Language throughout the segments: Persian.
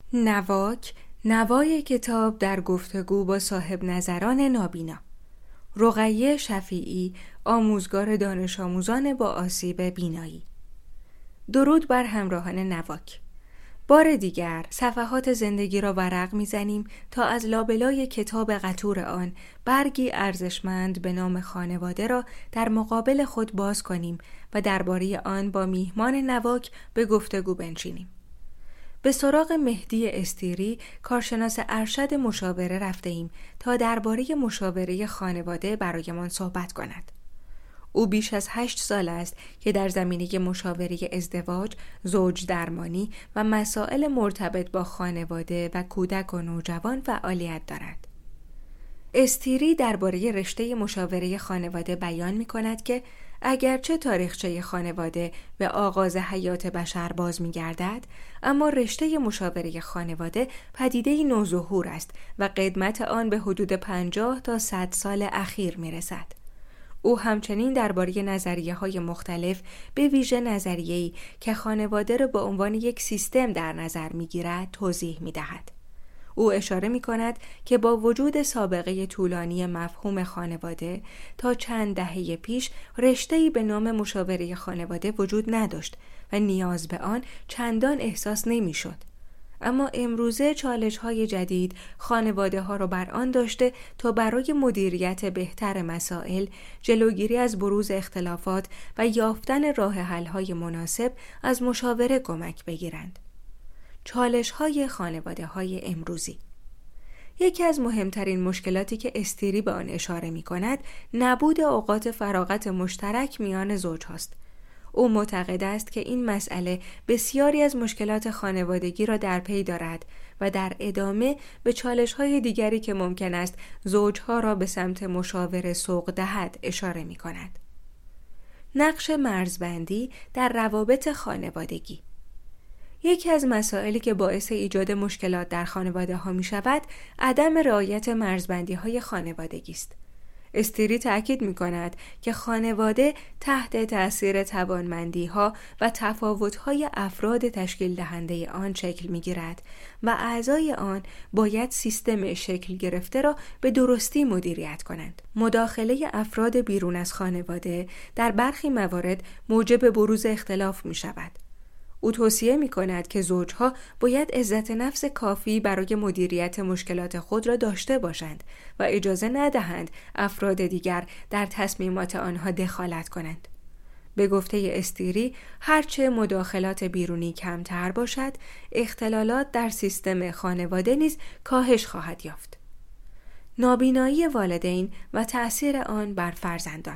نواک، نوای کتاب در گفتگو با صاحب نظران نابینا. رقیه شفیعی، آموزگار دانش آموزان با آسیب بینایی. درود بر همراهان نواک. بار دیگر صفحات زندگی را ورق می‌زنیم تا از لابلای کتاب قطور آن برگی ارزشمند به نام خانواده را در مقابل خود باز کنیم و درباره آن با میهمان نواک به گفتگو بنشینیم. به سراغ مهدی استیری، کارشناس ارشد مشاوره رفته ایم تا درباره مشاوره خانواده برایمان صحبت کند. او بیش از 8 سال است که در زمینه مشاوره ازدواج، زوج درمانی و مسائل مرتبط با خانواده و کودک و نوجوان فعالیت دارد. استیری درباره رشته مشاوره خانواده بیان می کند که اگرچه تاریخچه خانواده به آغاز حیات بشر باز می گردد، اما رشته مشاوره خانواده پدیده‌ای نوظهور است و قدمت آن به حدود 50 تا 100 سال اخیر می رسد. او همچنین درباره نظریه‌های مختلف به ویژه نظریه‌ای که خانواده را به عنوان یک سیستم در نظر می‌گیرد توضیح می‌دهد. او اشاره می‌کند که با وجود سابقه طولانی مفهوم خانواده تا چند دهه پیش رشته‌ای به نام مشاوره خانواده وجود نداشت و نیاز به آن چندان احساس نمی‌شد. اما امروزه چالش‌های جدید خانواده‌ها را بر آن داشته تا برای مدیریت بهتر مسائل، جلوگیری از بروز اختلافات و یافتن راه حل‌های مناسب از مشاوره کمک بگیرند. چالش‌های خانواده‌های امروزی. یکی از مهمترین مشکلاتی که استیری به آن اشاره می‌کند، نبود اوقات فراغت مشترک میان زوج‌هاست. او معتقد است که این مسئله بسیاری از مشکلات خانوادگی را در پی دارد و در ادامه به چالش‌های دیگری که ممکن است زوجها را به سمت مشاوره سوق دهد اشاره می‌کند. نقش مرزبندی در روابط خانوادگی. یکی از مسائلی که باعث ایجاد مشکلات در خانواده‌ها می‌شود، عدم رعایت مرزبندی‌های خانوادگی است. استیری تأکید می‌کند که خانواده تحت تأثیر توانمندی‌ها و تفاوت‌های افراد تشکیل دهنده آن شکل می‌گیرد و اعضای آن باید سیستم شکل گرفته را به درستی مدیریت کنند. مداخله افراد بیرون از خانواده در برخی موارد موجب بروز اختلاف می‌شود. او توصیه می‌کند که زوجها باید عزت نفس کافی برای مدیریت مشکلات خود را داشته باشند و اجازه ندهند افراد دیگر در تصمیمات آنها دخالت کنند. به گفته استیری، هرچه مداخلات بیرونی کمتر باشد، اختلالات در سیستم خانواده نیز کاهش خواهد یافت. نابینایی والدین و تأثیر آن بر فرزندان.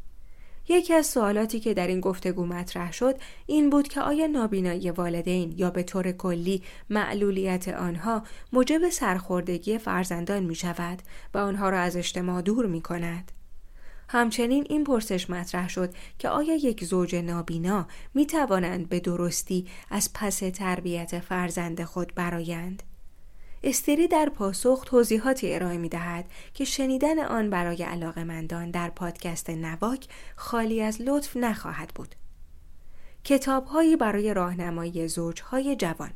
یکی از سوالاتی که در این گفتگو مطرح شد این بود که آیا نابینایی والدین یا به طور کلی معلولیت آنها موجب سرخوردگی فرزندان می شود و آنها را از اجتماع دور می کند؟ همچنین این پرسش مطرح شد که آیا یک زوج نابینا می توانند به درستی از پس تربیت فرزند خود برآیند؟ استیری در پاسخ توضیحاتی ارائه می‌دهد که شنیدن آن برای علاقه‌مندان در پادکست نواک خالی از لطف نخواهد بود. کتاب‌هایی برای راهنمایی زوج‌های جوان.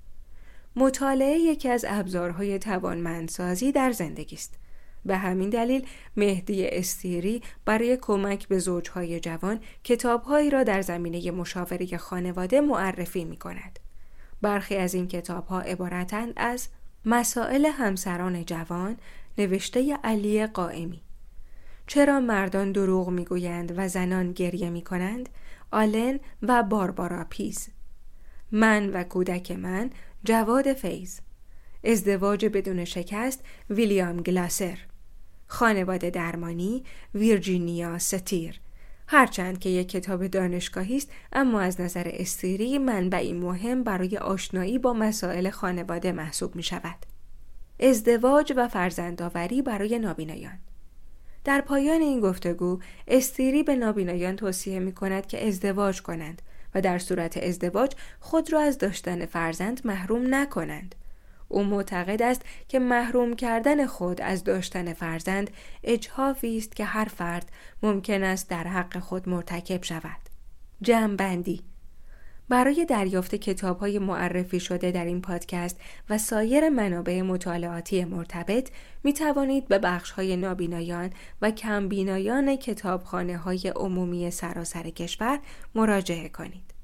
مطالعه یکی از ابزارهای توانمندسازی در زندگی است. به همین دلیل مهدی استیری برای کمک به زوج‌های جوان کتاب‌هایی را در زمینه مشاوره خانواده معرفی می‌کند. برخی از این کتاب‌ها عبارتند از مسائل همسران جوان نوشته علی قائمی، چرا مردان دروغ میگویند و زنان گریه میکنند آلن و باربارا پیز، من و کودک من جواد فیض، ازدواج بدون شکست ویلیام گلاسر، خانواده درمانی ویرجینیا ستیر. هرچند که یک کتاب دانشگاهی است، اما از نظر استیری منبعی مهم برای آشنایی با مسائل خانواده محسوب می شود. ازدواج و فرزندآوری برای نابینایان. در پایان این گفتگو استیری به نابینایان توصیه می کند که ازدواج کنند و در صورت ازدواج خود را از داشتن فرزند محروم نکنند. او معتقد است که محروم کردن خود از داشتن فرزند اجحافی است که هر فرد ممکن است در حق خود مرتکب شود. جمع‌بندی: برای دریافت کتاب‌های معرفی شده در این پادکست و سایر منابع مطالعاتی مرتبط می توانید به بخش‌های نابینایان و کمبینایان کتابخانه‌های عمومی سراسر کشور مراجعه کنید.